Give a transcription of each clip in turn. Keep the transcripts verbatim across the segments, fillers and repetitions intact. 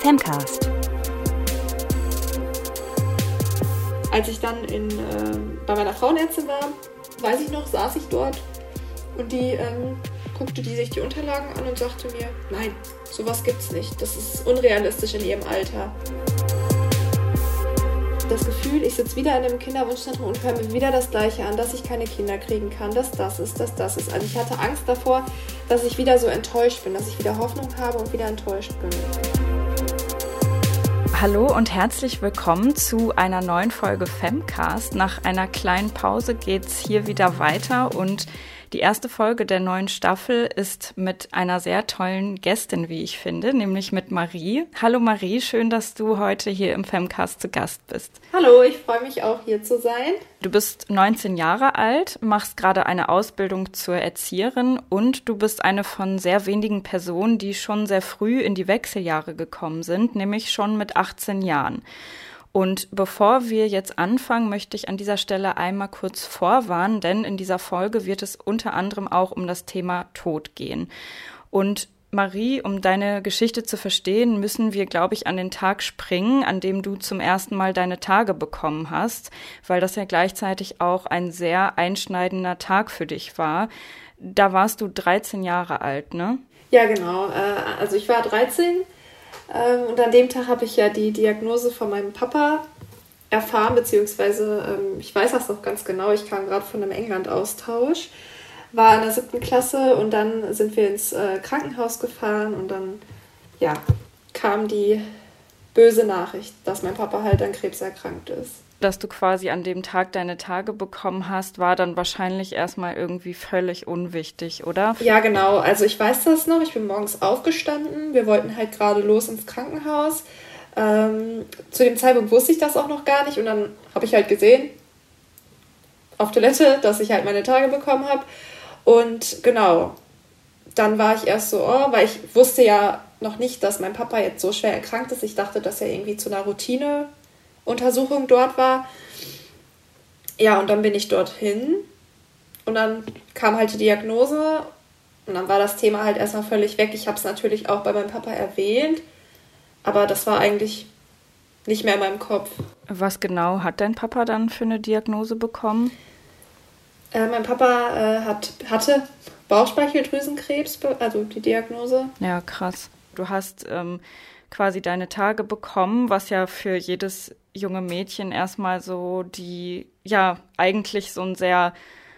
Femcast. Als ich dann in, äh, bei meiner Frauenärztin war, weiß ich noch, saß ich dort und die ähm, guckte die sich die Unterlagen an und sagte mir, nein, sowas gibt's nicht, das ist unrealistisch in ihrem Alter. Das Gefühl, ich sitze wieder in einem Kinderwunschzentrum und höre mir wieder das Gleiche an, dass ich keine Kinder kriegen kann, dass das ist, dass das ist. Also ich hatte Angst davor, dass ich wieder so enttäuscht bin, dass ich wieder Hoffnung habe und wieder enttäuscht bin. Hallo und herzlich willkommen zu einer neuen Folge Femcast. Nach einer kleinen Pause geht's hier wieder weiter und die erste Folge der neuen Staffel ist mit einer sehr tollen Gästin, wie ich finde, nämlich mit Marie. Hallo Marie, schön, dass du heute hier im Femcast zu Gast bist. Hallo, ich freue mich auch hier zu sein. Du bist neunzehn Jahre alt, machst gerade eine Ausbildung zur Erzieherin und du bist eine von sehr wenigen Personen, die schon sehr früh in die Wechseljahre gekommen sind, nämlich schon mit achtzehn Jahren. Und bevor wir jetzt anfangen, möchte ich an dieser Stelle einmal kurz vorwarnen, denn in dieser Folge wird es unter anderem auch um das Thema Tod gehen. Und Marie, um deine Geschichte zu verstehen, müssen wir, glaube ich, an den Tag springen, an dem du zum ersten Mal deine Tage bekommen hast, weil das ja gleichzeitig auch ein sehr einschneidender Tag für dich war. Da warst du dreizehn Jahre alt, ne? Ja, genau. Also ich war dreizehn. Und an dem Tag habe ich ja die Diagnose von meinem Papa erfahren, beziehungsweise ich weiß das noch ganz genau, ich kam gerade von einem England-Austausch, war in der siebten Klasse und dann sind wir ins Krankenhaus gefahren und dann ja, kam die böse Nachricht, dass mein Papa halt an Krebs erkrankt ist. Dass du quasi an dem Tag deine Tage bekommen hast, war dann wahrscheinlich erstmal irgendwie völlig unwichtig, oder? Ja, genau. Also ich weiß das noch. Ich bin morgens aufgestanden. Wir wollten halt gerade los ins Krankenhaus. Ähm, zu dem Zeitpunkt wusste ich das auch noch gar nicht. Und dann habe ich halt gesehen, auf Toilette, dass ich halt meine Tage bekommen habe. Und genau, dann war ich erst so, oh, weil ich wusste ja noch nicht, dass mein Papa jetzt so schwer erkrankt ist. Ich dachte, dass er irgendwie zu einer Routine Untersuchung dort war. Ja, und dann bin ich dorthin und dann kam halt die Diagnose und dann war das Thema halt erstmal völlig weg. Ich habe es natürlich auch bei meinem Papa erwähnt, aber das war eigentlich nicht mehr in meinem Kopf. Was genau hat dein Papa dann für eine Diagnose bekommen? Äh, mein Papa äh, hat, hatte Bauchspeicheldrüsenkrebs, also die Diagnose. Ja, krass. Du hast ähm, quasi deine Tage bekommen, was ja für jedes junge Mädchen erstmal so die, ja, eigentlich so ein sehr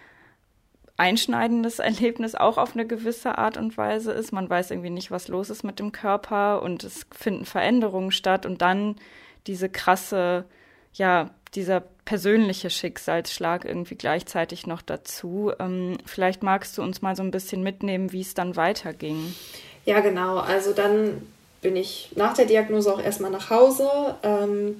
einschneidendes Erlebnis auch auf eine gewisse Art und Weise ist. Man weiß irgendwie nicht, was los ist mit dem Körper und es finden Veränderungen statt und dann diese krasse, ja, dieser persönliche Schicksalsschlag irgendwie gleichzeitig noch dazu. Ähm, vielleicht magst du uns mal so ein bisschen mitnehmen, wie es dann weiterging. Ja, genau. Also dann bin ich nach der Diagnose auch erstmal nach Hause. Ähm,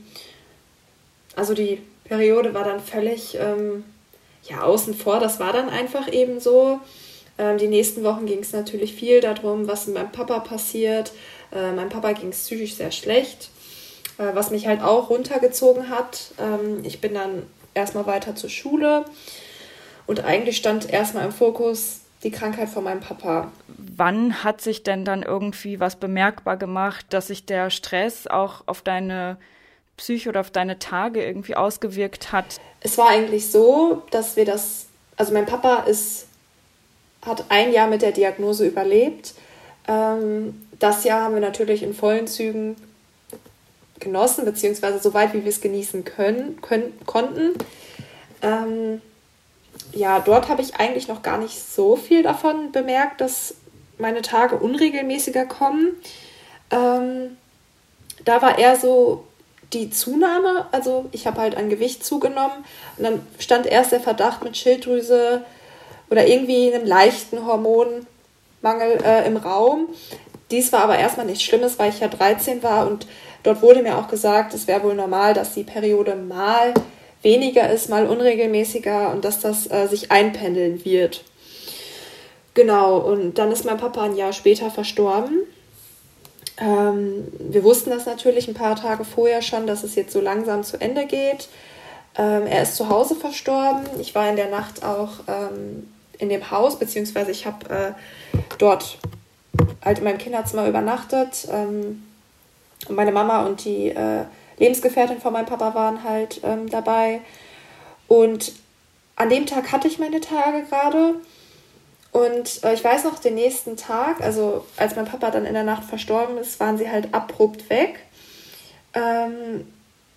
also die Periode war dann völlig ähm, ja, außen vor. Das war dann einfach eben so. Ähm, die nächsten Wochen ging es natürlich viel darum, was mit meinem Papa passiert. Äh, meinem Papa ging es psychisch sehr schlecht, äh, was mich halt auch runtergezogen hat. Ähm, ich bin dann erstmal weiter zur Schule und eigentlich stand erstmal im Fokus die Krankheit von meinem Papa. Wann hat sich denn dann irgendwie was bemerkbar gemacht, dass sich der Stress auch auf deine Psyche oder auf deine Tage irgendwie ausgewirkt hat? Es war eigentlich so, dass wir das, also mein Papa ist, hat ein Jahr mit der Diagnose überlebt. Ähm, das Jahr haben wir natürlich in vollen Zügen genossen, beziehungsweise so weit, wie wir es genießen können, können konnten. Ähm, ja, dort habe ich eigentlich noch gar nicht so viel davon bemerkt, dass meine Tage unregelmäßiger kommen. Ähm, da war eher so die Zunahme, also ich habe halt an Gewicht zugenommen und dann stand erst der Verdacht mit Schilddrüse oder irgendwie einem leichten Hormonmangel äh, im Raum. Dies war aber erstmal nichts Schlimmes, weil ich ja dreizehn war und dort wurde mir auch gesagt, es wäre wohl normal, dass die Periode mal weniger ist, mal unregelmäßiger und dass das äh, sich einpendeln wird. Genau, und dann ist mein Papa ein Jahr später verstorben. Ähm, wir wussten das natürlich ein paar Tage vorher schon, dass es jetzt so langsam zu Ende geht. Ähm, er ist zu Hause verstorben. Ich war in der Nacht auch ähm, in dem Haus, beziehungsweise ich habe äh, dort halt in meinem Kinderzimmer übernachtet. Ähm, Und meine Mama und die äh, Lebensgefährtin von meinem Papa waren halt ähm, dabei. Und an dem Tag hatte ich meine Tage gerade. Und äh, ich weiß noch, den nächsten Tag, also als mein Papa dann in der Nacht verstorben ist, waren sie halt abrupt weg. Ähm,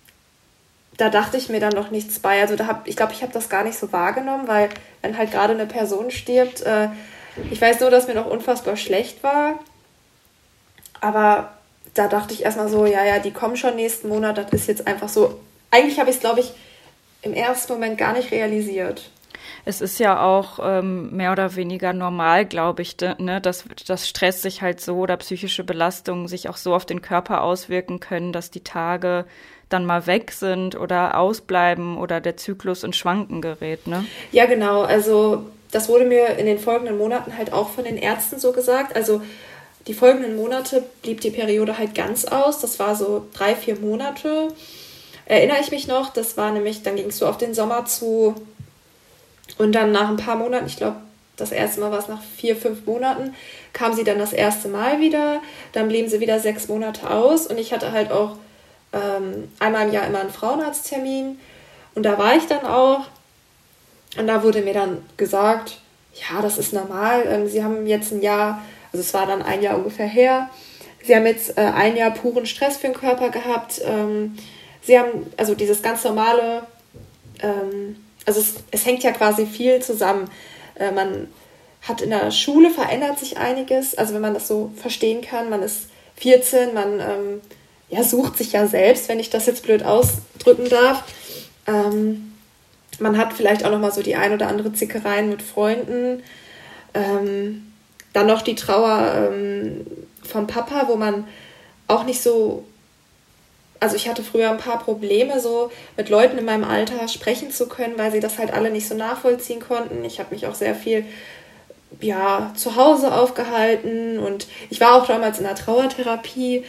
da dachte ich mir dann noch nichts bei. Also da hab, ich glaube, ich habe das gar nicht so wahrgenommen, weil wenn halt gerade eine Person stirbt, äh, ich weiß nur, dass mir noch unfassbar schlecht war. Aber da dachte ich erstmal so, ja, ja, die kommen schon nächsten Monat, das ist jetzt einfach so. Eigentlich habe ich es, glaube ich, im ersten Moment gar nicht realisiert. Es ist ja auch ähm, mehr oder weniger normal, glaube ich, ne, dass, dass Stress sich halt so oder psychische Belastungen sich auch so auf den Körper auswirken können, dass die Tage dann mal weg sind oder ausbleiben oder der Zyklus in Schwanken gerät, ne? Ja, genau. Also das wurde mir in den folgenden Monaten halt auch von den Ärzten so gesagt. Also die folgenden Monate blieb die Periode halt ganz aus. Das war so drei, vier Monate. Erinnere ich mich noch, das war nämlich, dann ging es so auf den Sommer zu. Und dann nach ein paar Monaten, ich glaube, das erste Mal war es nach vier, fünf Monaten, kam sie dann das erste Mal wieder. Dann blieben sie wieder sechs Monate aus. Und ich hatte halt auch ähm, einmal im Jahr immer einen Frauenarzttermin. Und da war ich dann auch. Und da wurde mir dann gesagt, ja, das ist normal. Ähm, sie haben jetzt ein Jahr, also es war dann ein Jahr ungefähr her, sie haben jetzt äh, ein Jahr puren Stress für den Körper gehabt. Ähm, sie haben, also dieses ganz normale, ähm, also es, es hängt ja quasi viel zusammen. Äh, man hat in der Schule, verändert sich einiges, also wenn man das so verstehen kann, man ist vierzehn, man ähm, ja, sucht sich ja selbst, wenn ich das jetzt blöd ausdrücken darf. Ähm, man hat vielleicht auch nochmal so die ein oder andere Zickereien mit Freunden. Ähm, dann noch die Trauer ähm, vom Papa, wo man auch nicht so... Also ich hatte früher ein paar Probleme, so mit Leuten in meinem Alter sprechen zu können, weil sie das halt alle nicht so nachvollziehen konnten. Ich habe mich auch sehr viel ja, zu Hause aufgehalten und ich war auch damals in der Trauertherapie.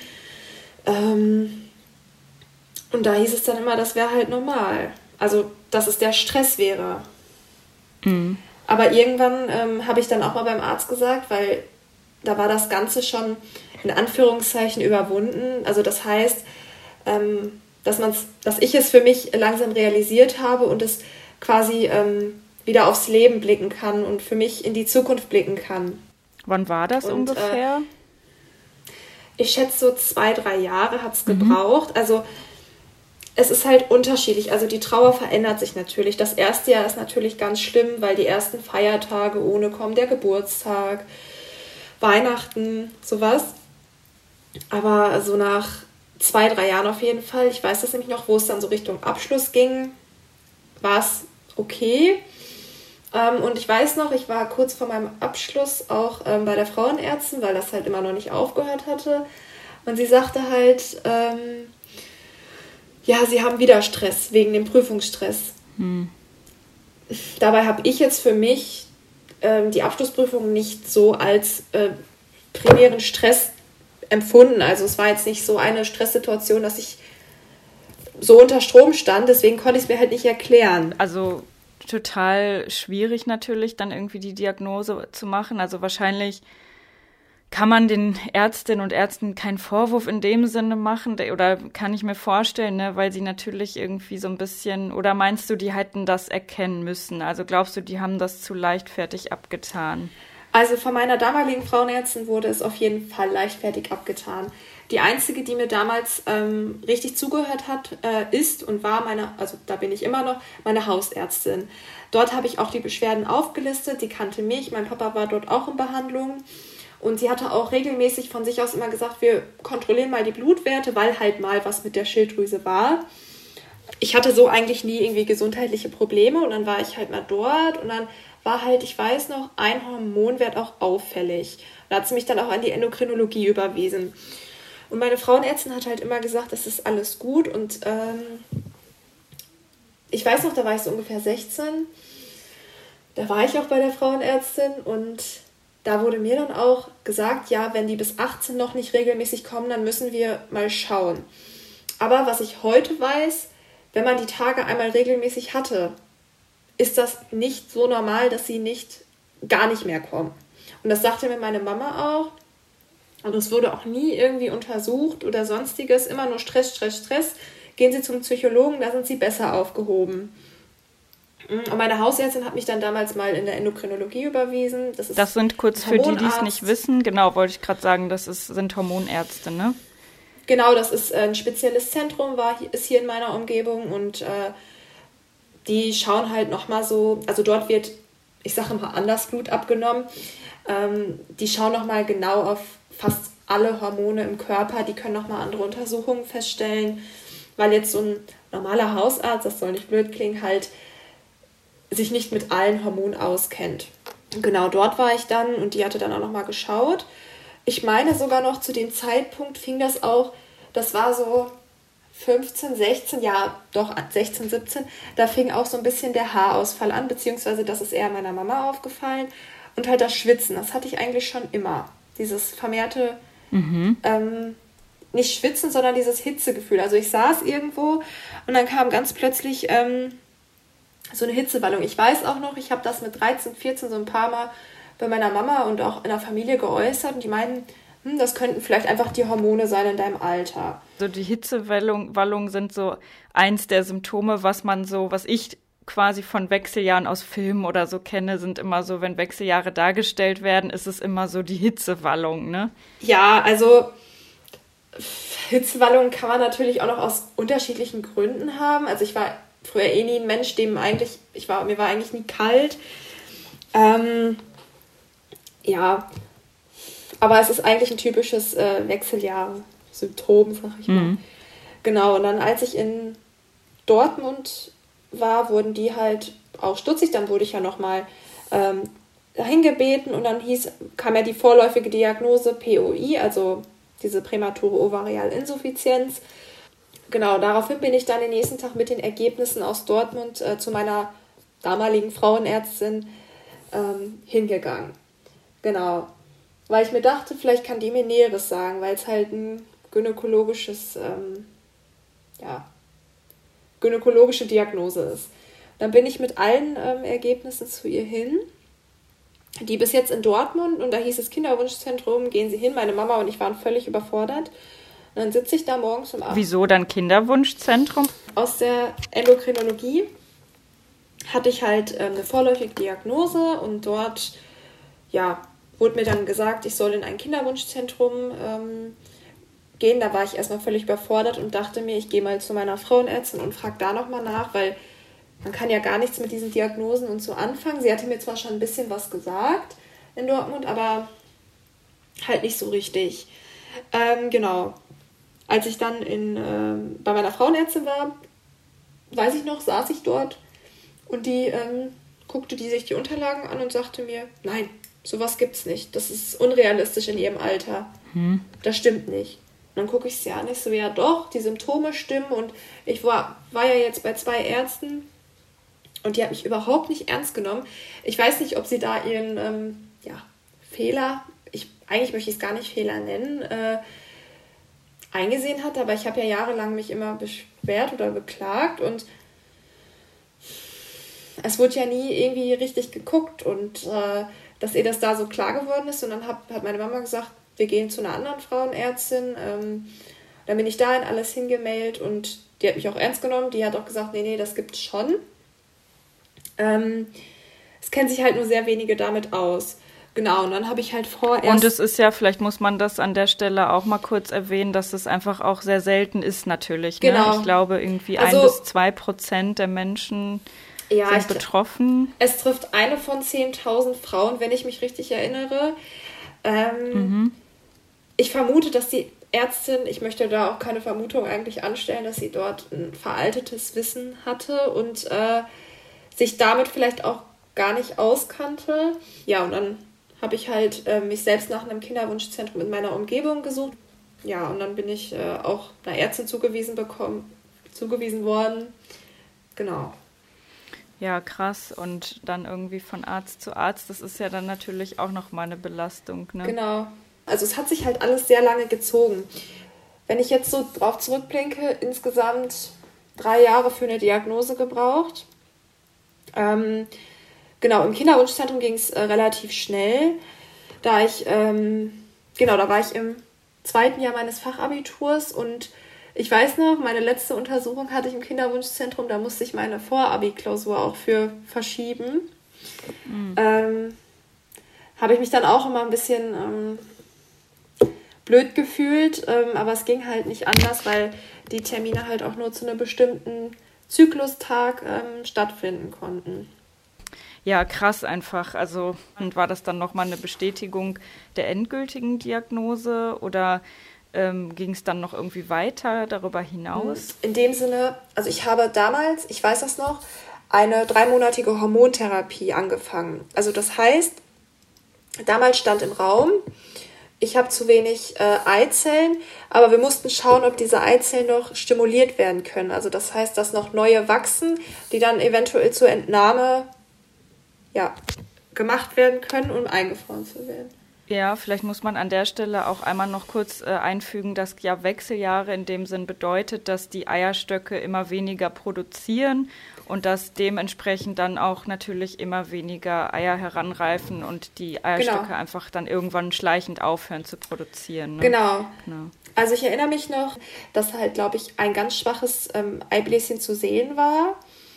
Ähm, und da hieß es dann immer, das wäre halt normal. Also, dass es der Stress wäre. Mhm. Aber irgendwann ähm, habe ich dann auch mal beim Arzt gesagt, weil da war das Ganze schon in Anführungszeichen überwunden. Also das heißt... Ähm, dass man's, dass ich es für mich langsam realisiert habe und es quasi ähm, wieder aufs Leben blicken kann und für mich in die Zukunft blicken kann. Wann war das und, ungefähr? Äh, ich schätze, so zwei, drei Jahre hat es mhm. gebraucht. Also es ist halt unterschiedlich. Also die Trauer verändert sich natürlich. Das erste Jahr ist natürlich ganz schlimm, weil die ersten Feiertage ohne kommen, der Geburtstag, Weihnachten, sowas. Aber so nach zwei, drei Jahren auf jeden Fall. Ich weiß das nämlich noch, wo es dann so Richtung Abschluss ging, war es okay. Ähm, und ich weiß noch, ich war kurz vor meinem Abschluss auch ähm, bei der Frauenärztin, weil das halt immer noch nicht aufgehört hatte. Und sie sagte halt, ähm, ja, sie haben wieder Stress wegen dem Prüfungsstress. Hm. Dabei habe ich jetzt für mich ähm, die Abschlussprüfung nicht so als äh, primären Stress empfunden. Also es war jetzt nicht so eine Stresssituation, dass ich so unter Strom stand, deswegen konnte ich es mir halt nicht erklären. Also total schwierig natürlich, dann irgendwie die Diagnose zu machen. Also wahrscheinlich kann man den Ärztinnen und Ärzten keinen Vorwurf in dem Sinne machen, oder kann ich mir vorstellen, ne, weil sie natürlich irgendwie so ein bisschen, oder meinst du, die hätten das erkennen müssen? Also glaubst du, die haben das zu leichtfertig abgetan? Also von meiner damaligen Frauenärztin wurde es auf jeden Fall leichtfertig abgetan. Die einzige, die mir damals ähm, richtig zugehört hat, äh, ist und war meine, also da bin ich immer noch, meine Hausärztin. Dort habe ich auch die Beschwerden aufgelistet, die kannte mich, mein Papa war dort auch in Behandlung und sie hatte auch regelmäßig von sich aus immer gesagt, wir kontrollieren mal die Blutwerte, weil halt mal was mit der Schilddrüse war. Ich hatte so eigentlich nie irgendwie gesundheitliche Probleme und dann war ich halt mal dort und dann war halt, ich weiß noch, ein Hormonwert auch auffällig. Da hat sie mich dann auch an die Endokrinologie überwiesen. Und meine Frauenärztin hat halt immer gesagt, das ist alles gut. Und ähm, ich weiß noch, da war ich so ungefähr sechzehn. Da war ich auch bei der Frauenärztin und da wurde mir dann auch gesagt, ja, wenn die bis achtzehn noch nicht regelmäßig kommen, dann müssen wir mal schauen. Aber was ich heute weiß, wenn man die Tage einmal regelmäßig hatte, ist das nicht so normal, dass sie nicht gar nicht mehr kommen. Und das sagte mir meine Mama auch. Und es wurde auch nie irgendwie untersucht oder sonstiges, immer nur Stress, Stress, Stress. Gehen Sie zum Psychologen, da sind Sie besser aufgehoben. Und meine Hausärztin hat mich dann damals mal in der Endokrinologie überwiesen. Das, ist das sind kurz für die, die es nicht wissen, genau, wollte ich gerade sagen, das ist, sind Hormonärzte, ne? Genau, das ist ein spezielles Zentrum, war, ist hier in meiner Umgebung und äh, die schauen halt nochmal so, also dort wird, ich sage mal, anders Blut abgenommen. Ähm, die schauen nochmal genau auf fast alle Hormone im Körper, die können nochmal andere Untersuchungen feststellen, weil jetzt so ein normaler Hausarzt, das soll nicht blöd klingen, halt sich nicht mit allen Hormonen auskennt. Genau, dort war ich dann und die hatte dann auch nochmal geschaut. Ich meine sogar noch, zu dem Zeitpunkt fing das auch, das war so fünfzehn, sechzehn, ja doch sechzehn, siebzehn, da fing auch so ein bisschen der Haarausfall an, beziehungsweise das ist eher meiner Mama aufgefallen und halt das Schwitzen, das hatte ich eigentlich schon immer. Dieses vermehrte, mhm. ähm, nicht Schwitzen, sondern dieses Hitzegefühl. Also ich saß irgendwo und dann kam ganz plötzlich ähm, so eine Hitzewallung. Ich weiß auch noch, ich habe das mit dreizehn, vierzehn so ein paar Mal bei meiner Mama und auch in der Familie geäußert und die meinen, hm, das könnten vielleicht einfach die Hormone sein in deinem Alter. Also die Hitzewallungen sind so eins der Symptome, was man so, was ich quasi von Wechseljahren aus Filmen oder so kenne, sind immer so, wenn Wechseljahre dargestellt werden, ist es immer so die Hitzewallung, ne? Ja, also Hitzewallungen kann man natürlich auch noch aus unterschiedlichen Gründen haben. Also ich war früher eh nie ein Mensch, dem eigentlich, ich war, mir war eigentlich nie kalt. Ähm, ja, aber es ist eigentlich ein typisches äh, Wechseljahr-Symptom, sag ich mal. Mhm. Genau, und dann als ich in Dortmund war, wurden die halt auch stutzig, dann wurde ich ja nochmal ähm, dahin gebeten und dann hieß, kam ja die vorläufige Diagnose P O I, also diese prämature Ovarialinsuffizienz. Genau, daraufhin bin ich dann den nächsten Tag mit den Ergebnissen aus Dortmund äh, zu meiner damaligen Frauenärztin ähm, hingegangen. Genau, weil ich mir dachte, vielleicht kann die mir Näheres sagen, weil es halt ein gynäkologisches, ähm, ja, gynäkologische Diagnose ist. Dann bin ich mit allen ähm, Ergebnissen zu ihr hin, die bis jetzt in Dortmund, und da hieß es Kinderwunschzentrum, gehen Sie hin, meine Mama und ich waren völlig überfordert. Und dann sitze ich da morgens um acht. Wieso dann Kinderwunschzentrum? Aus der Endokrinologie hatte ich halt ähm, eine vorläufige Diagnose und dort, ja, wurde mir dann gesagt, ich soll in ein Kinderwunschzentrum ähm, gehen. Da war ich erstmal völlig überfordert und dachte mir, ich gehe mal zu meiner Frauenärztin und frage da nochmal nach, weil man kann ja gar nichts mit diesen Diagnosen und so anfangen. Sie hatte mir zwar schon ein bisschen was gesagt in Dortmund, aber halt nicht so richtig. Ähm, genau. Als ich dann in, ähm, bei meiner Frauenärztin war, weiß ich noch, saß ich dort und die ähm, guckte die sich die Unterlagen an und sagte mir, nein, sowas gibt's nicht. Das ist unrealistisch in ihrem Alter. Hm. Das stimmt nicht. Und dann gucke ich sie an, ich so, ja doch, die Symptome stimmen und ich war, war ja jetzt bei zwei Ärzten und die hat mich überhaupt nicht ernst genommen. Ich weiß nicht, ob sie da ihren ähm, ja, Fehler, ich, eigentlich möchte ich es gar nicht Fehler nennen, äh, eingesehen hat, aber ich habe ja jahrelang mich immer beschwert oder beklagt und es wurde ja nie irgendwie richtig geguckt und äh, dass ihr das da so klar geworden ist und dann hab, hat meine Mama gesagt, wir gehen zu einer anderen Frauenärztin, ähm, dann bin ich da in alles hingemailt und die hat mich auch ernst genommen, die hat auch gesagt, nee, nee, das gibt's schon. Ähm, es kennen sich halt nur sehr wenige damit aus. Genau, und dann habe ich halt vorerst... Und es ist ja, vielleicht muss man das an der Stelle auch mal kurz erwähnen, dass es einfach auch sehr selten ist natürlich. Ne? Genau. Ich glaube, irgendwie also, ein bis zwei Prozent der Menschen ja, sind betroffen. Es trifft eine von zehntausend Frauen, wenn ich mich richtig erinnere. Ähm, mhm. Ich vermute, dass die Ärztin, ich möchte da auch keine Vermutung eigentlich anstellen, dass sie dort ein veraltetes Wissen hatte und äh, sich damit vielleicht auch gar nicht auskannte. Ja, und dann habe ich halt äh, mich selbst nach einem Kinderwunschzentrum in meiner Umgebung gesucht. Ja, und dann bin ich äh, auch einer Ärztin zugewiesen bekommen, zugewiesen worden. Genau. Ja, krass. Und dann irgendwie von Arzt zu Arzt, das ist ja dann natürlich auch nochmal eine Belastung, ne? Genau. Also es hat sich halt alles sehr lange gezogen. Wenn ich jetzt so drauf zurückblinke, insgesamt drei Jahre für eine Diagnose gebraucht. Ähm, genau, im Kinderwunschzentrum ging es äh, relativ schnell, da ich ähm, genau, da war ich im zweiten Jahr meines Fachabiturs und ich weiß noch, meine letzte Untersuchung hatte ich im Kinderwunschzentrum, da musste ich meine Vorabi-Klausur auch für verschieben. Mhm. Ähm, habe ich mich dann auch immer ein bisschen ähm, blöd gefühlt, ähm, aber es ging halt nicht anders, weil die Termine halt auch nur zu einem bestimmten Zyklustag ähm, stattfinden konnten. Ja, krass einfach. Also, und war das dann nochmal eine Bestätigung der endgültigen Diagnose oder ähm, ging es dann noch irgendwie weiter darüber hinaus? In dem Sinne, also ich habe damals, ich weiß das noch, eine dreimonatige Hormontherapie angefangen. Also das heißt, damals stand im Raum, ich habe zu wenig äh, Eizellen, aber wir mussten schauen, ob diese Eizellen noch stimuliert werden können. Also das heißt, dass noch neue wachsen, die dann eventuell zur Entnahme ja, gemacht werden können, um eingefroren zu werden. Ja, vielleicht muss man an der Stelle auch einmal noch kurz äh, einfügen, dass ja Wechseljahre in dem Sinn bedeutet, dass die Eierstöcke immer weniger produzieren und dass dementsprechend dann auch natürlich immer weniger Eier heranreifen und die Eierstöcke genau. einfach dann irgendwann schleichend aufhören zu produzieren. Ne? Genau. genau. Also ich erinnere mich noch, dass halt, glaube ich, ein ganz schwaches ähm, Eibläschen zu sehen war.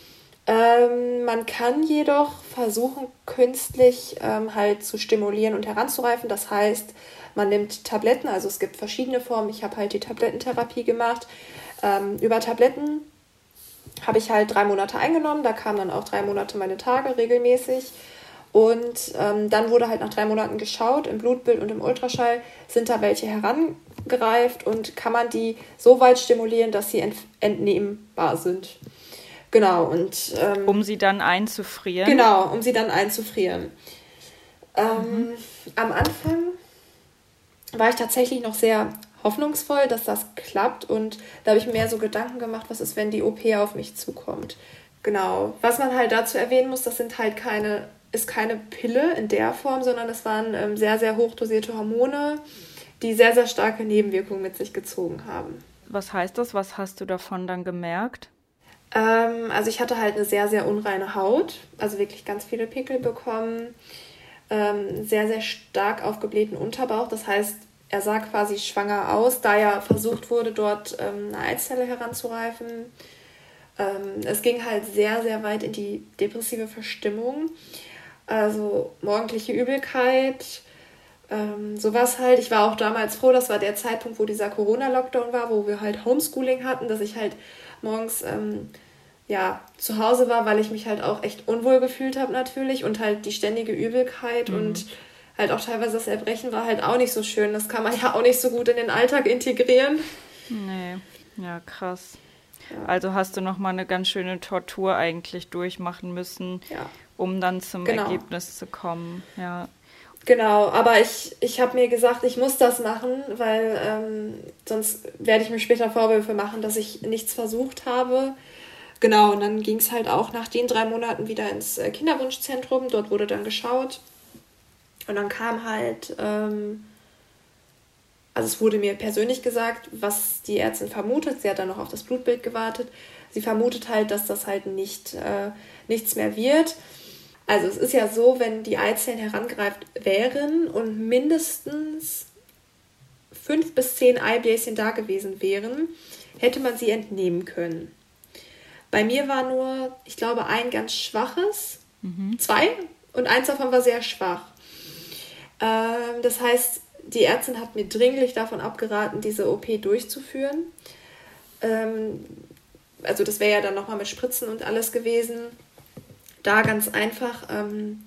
Ähm, man kann jedoch versuchen, künstlich ähm, halt zu stimulieren und heranzureifen. Das heißt, man nimmt Tabletten, also es gibt verschiedene Formen. Ich habe halt die Tablettentherapie gemacht. Ähm, über Tabletten habe ich halt drei Monate eingenommen. Da kamen dann auch drei Monate meine Tage regelmäßig. Und ähm, dann wurde halt nach drei Monaten geschaut, im Blutbild und im Ultraschall, sind da welche herangereift und kann man die so weit stimulieren, dass sie ent- entnehmbar sind. Genau, und ähm, um sie dann einzufrieren. Genau, um sie dann einzufrieren. Ähm, mhm. Am Anfang war ich tatsächlich noch sehr hoffnungsvoll, dass das klappt und da habe ich mir mehr so Gedanken gemacht, was ist, wenn die O P auf mich zukommt. Genau, was man halt dazu erwähnen muss, das sind halt keine, ist keine Pille in der Form, sondern es waren ähm, sehr, sehr hochdosierte Hormone, die sehr, sehr starke Nebenwirkungen mit sich gezogen haben. Was heißt das? Was hast du davon dann gemerkt? Also ich hatte halt eine sehr, sehr unreine Haut, also wirklich ganz viele Pickel bekommen, ähm, sehr, sehr stark aufgeblähten Unterbauch. Das heißt, er sah quasi schwanger aus, da ja versucht wurde, dort ähm, eine Eizelle heranzureifen. Ähm, es ging halt sehr, sehr weit in die depressive Verstimmung, also morgendliche Übelkeit, ähm, sowas halt. Ich war auch damals froh, das war der Zeitpunkt, wo dieser Corona-Lockdown war, wo wir halt Homeschooling hatten, dass ich halt morgens ähm, ja, zu Hause war, weil ich mich halt auch echt unwohl gefühlt habe natürlich und halt die ständige Übelkeit mhm. und halt auch teilweise das Erbrechen war halt auch nicht so schön. Das kann man ja auch nicht so gut in den Alltag integrieren. Nee, ja krass. Ja. Also hast du nochmal eine ganz schöne Tortur eigentlich durchmachen müssen, ja. um dann zum genau. Ergebnis zu kommen. Ja. Genau, aber ich, ich habe mir gesagt, ich muss das machen, weil ähm, sonst werde ich mir später Vorwürfe machen, dass ich nichts versucht habe. Genau, und dann ging es halt auch nach den drei Monaten wieder ins Kinderwunschzentrum. Dort wurde dann geschaut. Und dann kam halt, ähm, also es wurde mir persönlich gesagt, was die Ärztin vermutet. Sie hat dann noch auf das Blutbild gewartet. Sie vermutet halt, dass das halt nicht äh, nichts mehr wird. Also es ist ja so, wenn die Eizellen herangereift wären und mindestens fünf bis zehn Eibläschen da gewesen wären, hätte man sie entnehmen können. Bei mir war nur, ich glaube, ein ganz schwaches, mhm. zwei und eins davon war sehr schwach. Ähm, das heißt, die Ärztin hat mir dringlich davon abgeraten, diese O P durchzuführen. Ähm, also das wäre ja dann nochmal mit Spritzen und alles gewesen. Da ganz einfach, ähm,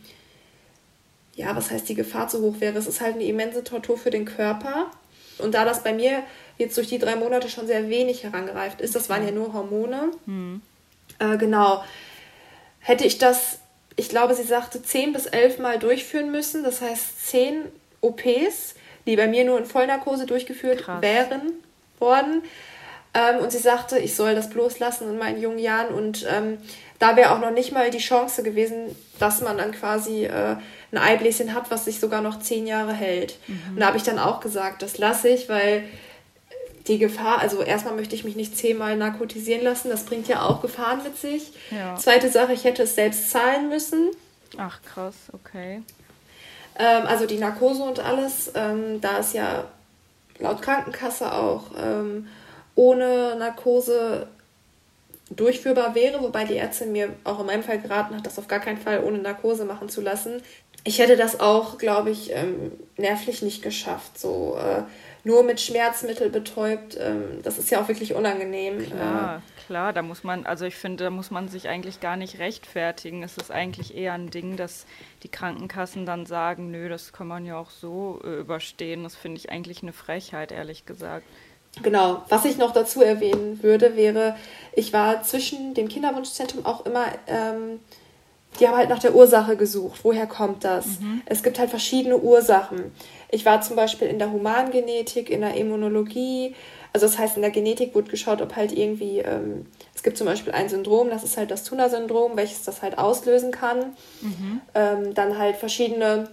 ja, was heißt, die Gefahr zu hoch wäre? Es ist halt eine immense Tortur für den Körper. Und da das bei mir jetzt durch die drei Monate schon sehr wenig herangereift ist, das waren ja nur Hormone, mhm. äh, genau, hätte ich das, ich glaube, sie sagte, zehn bis elf Mal durchführen müssen. Das heißt, zehn O Ps, die bei mir nur in Vollnarkose durchgeführt Krass. wären worden. Ähm, und sie sagte, ich soll das bloß lassen in meinen jungen Jahren und ähm, da wäre auch noch nicht mal die Chance gewesen, dass man dann quasi äh, ein Eibläschen hat, was sich sogar noch zehn Jahre hält. Mhm. Und da habe ich dann auch gesagt, das lasse ich, weil die Gefahr, also erstmal möchte ich mich nicht zehnmal narkotisieren lassen, das bringt ja auch Gefahren mit sich. Ja. Zweite Sache, ich hätte es selbst zahlen müssen. Ach krass, okay. Ähm, also die Narkose und alles, ähm, da ist ja laut Krankenkasse auch ähm, ohne Narkose durchführbar wäre, wobei die Ärztin mir auch in meinem Fall geraten hat, das auf gar keinen Fall ohne Narkose machen zu lassen. Ich hätte das auch, glaube ich, ähm, nervlich nicht geschafft, so äh, nur mit Schmerzmittel betäubt. Ähm, das ist ja auch wirklich unangenehm. Klar, äh, klar, da muss man, also ich finde, da muss man sich eigentlich gar nicht rechtfertigen. Es ist eigentlich eher ein Ding, dass die Krankenkassen dann sagen, nö, das kann man ja auch so äh, überstehen. Das finde ich eigentlich eine Frechheit, ehrlich gesagt. Genau, was ich noch dazu erwähnen würde, wäre, ich war zwischen dem Kinderwunschzentrum auch immer, ähm, die haben halt nach der Ursache gesucht. Woher kommt das? Mhm. Es gibt halt verschiedene Ursachen. Ich war zum Beispiel in der Humangenetik, in der Immunologie. Also das heißt, in der Genetik wurde geschaut, ob halt irgendwie, ähm, es gibt zum Beispiel ein Syndrom, das ist halt das Turner-Syndrom, welches das halt auslösen kann. Mhm. Ähm, dann halt verschiedene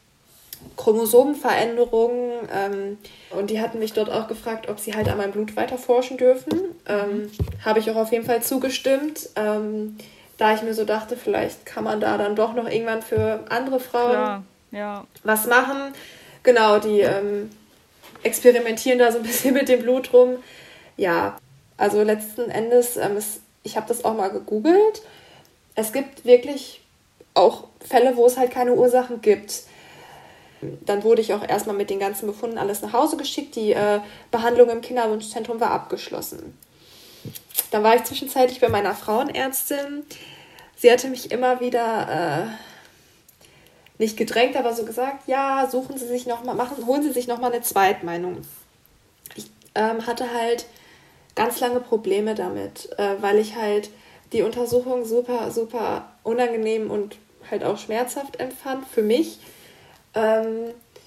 Chromosomenveränderungen. Ähm, und die hatten mich dort auch gefragt, ob sie halt an meinem Blut weiter forschen dürfen. Ähm, habe ich auch auf jeden Fall zugestimmt. Ähm, da ich mir so dachte, vielleicht kann man da dann doch noch irgendwann für andere Frauen Klar, ja. was machen. Genau, die ähm, experimentieren da so ein bisschen mit dem Blut rum. Ja, also letzten Endes, ähm, es, ich habe das auch mal gegoogelt. Es gibt wirklich auch Fälle, wo es halt keine Ursachen gibt. Dann wurde ich auch erstmal mit den ganzen Befunden alles nach Hause geschickt. Die äh, Behandlung im Kinderwunschzentrum war abgeschlossen. Dann war ich zwischenzeitlich bei meiner Frauenärztin. Sie hatte mich immer wieder äh, nicht gedrängt, aber so gesagt, ja, suchen Sie sich noch mal, machen, holen Sie sich noch mal eine Zweitmeinung. Ich ähm, hatte halt ganz lange Probleme damit, äh, weil ich halt die Untersuchung super, super unangenehm und halt auch schmerzhaft empfand für mich. Ähm,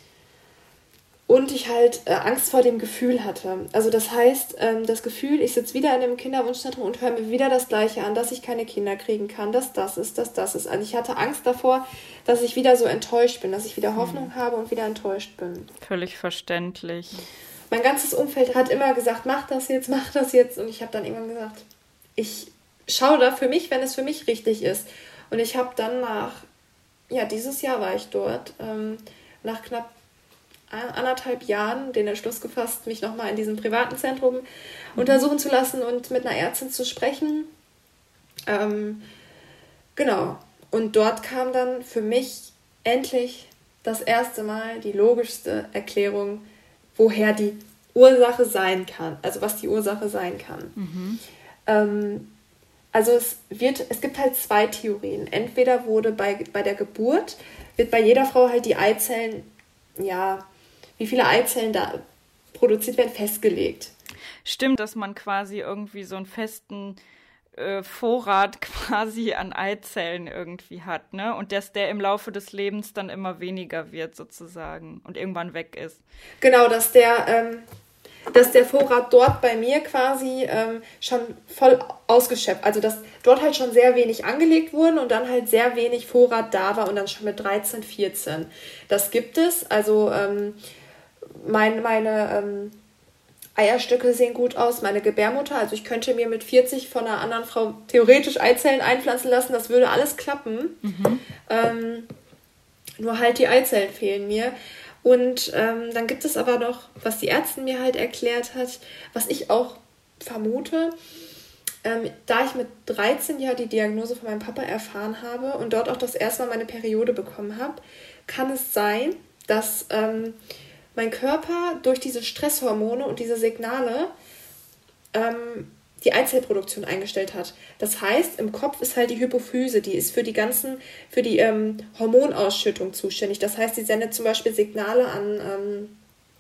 und ich halt äh, Angst vor dem Gefühl hatte. Also das heißt, ähm, das Gefühl, ich sitze wieder in einem Kinderwunschzentrum und höre mir wieder das Gleiche an, dass ich keine Kinder kriegen kann, dass das ist, dass das ist. Also ich hatte Angst davor, dass ich wieder so enttäuscht bin, dass ich wieder Hoffnung mhm. habe und wieder enttäuscht bin. Völlig verständlich. Mein ganzes Umfeld hat immer gesagt, mach das jetzt, mach das jetzt. Und ich habe dann irgendwann gesagt, ich schaue da für mich, wenn es für mich richtig ist. Und ich habe dann nach, ja, dieses Jahr war ich dort, ähm, nach knapp anderthalb Jahren den Entschluss gefasst, mich nochmal in diesem privaten Zentrum mhm. untersuchen zu lassen und mit einer Ärztin zu sprechen. Ähm, genau. Und dort kam dann für mich endlich das erste Mal die logischste Erklärung, woher die Ursache sein kann. Also was die Ursache sein kann. Mhm. Ähm, also es wird, es gibt halt zwei Theorien. Entweder wurde bei, bei der Geburt, wird bei jeder Frau halt die Eizellen, ja, wie viele Eizellen da produziert werden, festgelegt. Stimmt, dass man quasi irgendwie so einen festen äh, Vorrat quasi an Eizellen irgendwie hat, ne? Und dass der im Laufe des Lebens dann immer weniger wird sozusagen und irgendwann weg ist. Genau, dass der, ähm, dass der Vorrat dort bei mir quasi ähm, schon voll ausgeschöpft, also dass dort halt schon sehr wenig angelegt wurden und dann halt sehr wenig Vorrat da war und dann schon mit dreizehn, vierzehn. Das gibt es, also ähm, mein, meine ähm, Eierstöcke sehen gut aus, meine Gebärmutter, also ich könnte mir mit vierzig von einer anderen Frau theoretisch Eizellen einpflanzen lassen, das würde alles klappen. Mhm. Ähm, nur halt die Eizellen fehlen mir. Und ähm, dann gibt es aber noch, was die Ärztin mir halt erklärt hat, was ich auch vermute, ähm, da ich mit dreizehn ja die Diagnose von meinem Papa erfahren habe und dort auch das erste Mal meine Periode bekommen habe, kann es sein, dass ähm, mein Körper durch diese Stresshormone und diese Signale ähm, die Eizellproduktion eingestellt hat. Das heißt, im Kopf ist halt die Hypophyse, die ist für die ganzen, für die ähm, Hormonausschüttung zuständig. Das heißt, die sendet zum Beispiel Signale an, ähm,